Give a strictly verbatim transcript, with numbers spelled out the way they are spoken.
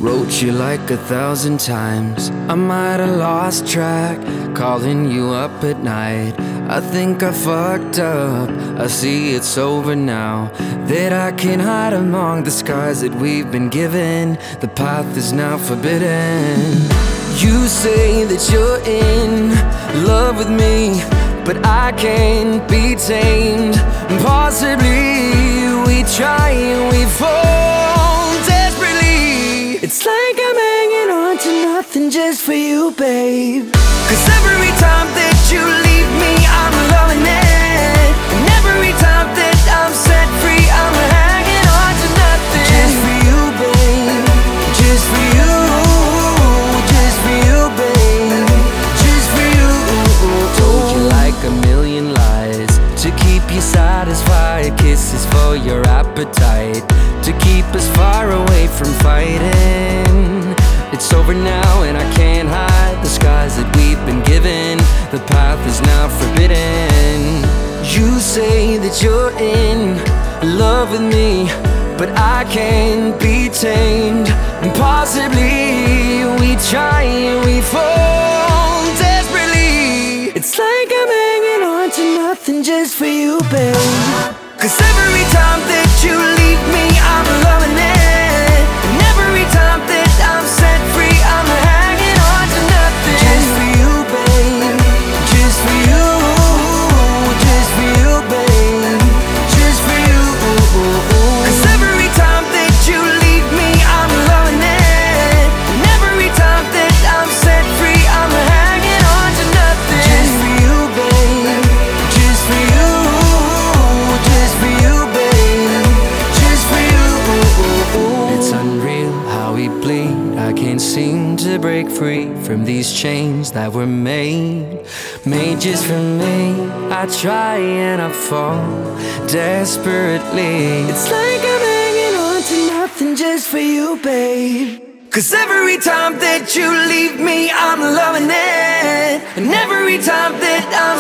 Wrote you like a thousand times. I might have lost track, calling you up at night. I think I fucked up. I see it's over now. That I can hide among the scars that we've been given. The path is now forbidden. You say that you're in love with me, but I can't be tamed. Possibly we try and we fall desperately. It's like I'm hanging on to nothing just for you, babe. Cause every time that you leave me, I'm loving it. And every time that I'm set free, I'm hanging on to nothing just for you, babe. Just for you. Just for you, babe. Just for you. Told you like a million lies to keep you satisfied. Kisses for your appetite, to keep us far away from fighting. It's over now and I can't hide the scars that we've been given. The path is now forbidden. You say that you're in love with me, but I can't be tamed. And possibly we try and we fall desperately. It's like I'm hanging on to nothing just for you, babe. Cause every time that you leave me, I'm loving it. And every time that I'm set free, I'm hanging on to nothing just for you, babe. Just for you. Just for you, babe. Just for you. Cause every time that you leave me, I'm loving it. And every time that I'm set free, I'm hanging on to nothing just for you, babe. Just for you. Just for you, babe. Just for you. It's unreal how we bleed. I can't seem to break free from these chains that were made, made just for me. I try and I fall desperately. It's like I'm hanging on to nothing just for you, babe. Cause every time that you leave me, I'm loving it. And every time that I'm